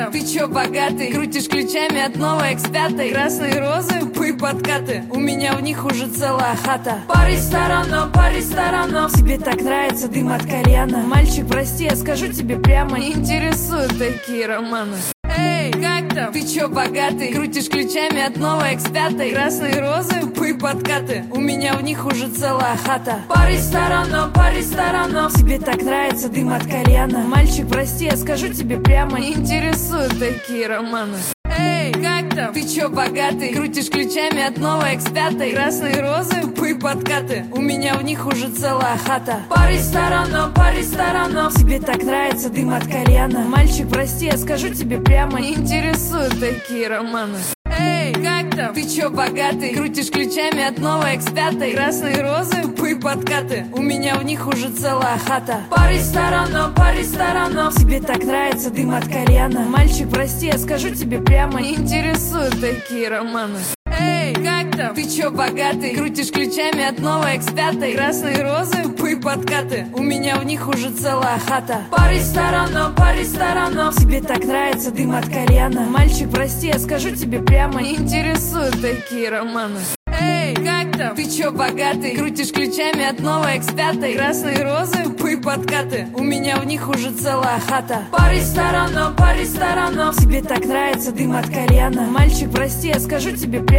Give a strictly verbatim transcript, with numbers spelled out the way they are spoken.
там? Ты чё, богатый? Крутишь ключами от новой экс пять. Красные розы, тупые подкаты, у меня в них уже целая хата. По ресторанам, по ресторанам, тебе так нравится дым от кальяна. Мальчик, прости, я скажу тебе прямо, не интересуют такие романы. Эй, как там? Ты чё, богатый? Крутишь ключами от новой экс пять. Красные розы, тупые подкаты, у меня в них уже целая хата. По ресторанам, по ресторанам, тебе так нравится дым от кальяна. Мальчик, прости, я скажу тебе прямо, не интересуют такие романы. Эй, как там? Ты чё, богатый? Крутишь ключами от новой экс пять. Красные розы, тупые подкаты, у меня в них уже целая хата. По ресторанам, по ресторанам, тебе так нравится дым от кальяна. Мальчик, прости, я скажу тебе прямо, не интересуют такие романы. Эй, как там? Ты чё, богатый? Крутишь ключами от новой экс пять. Красные розы, тупые подкаты, у меня в них уже целая хата. По ресторанам, по ресторанам, тебе так нравится дым от кальяна. Мальчик, прости, я скажу тебе прямо, не интересуют такие романы. Эй, как там? Ты чё, богатый? Крутишь ключами от новой экс пять. Красные розы, тупые подкаты, у меня в них уже целая хата. По ресторанам, по ресторанам, тебе так нравится дым от кальяна. Мальчик, прости, я скажу тебе прямо, не интересуют такие романы. Эй, как там? Ты чё, богатый? Крутишь ключами от новой экс пять. Красные розы, тупые подкаты, у меня в них уже целая хата. По ресторанам, по ресторанам, тебе так нравится дым от кальяна. Мальчик, прости, я скажу тебе прямо.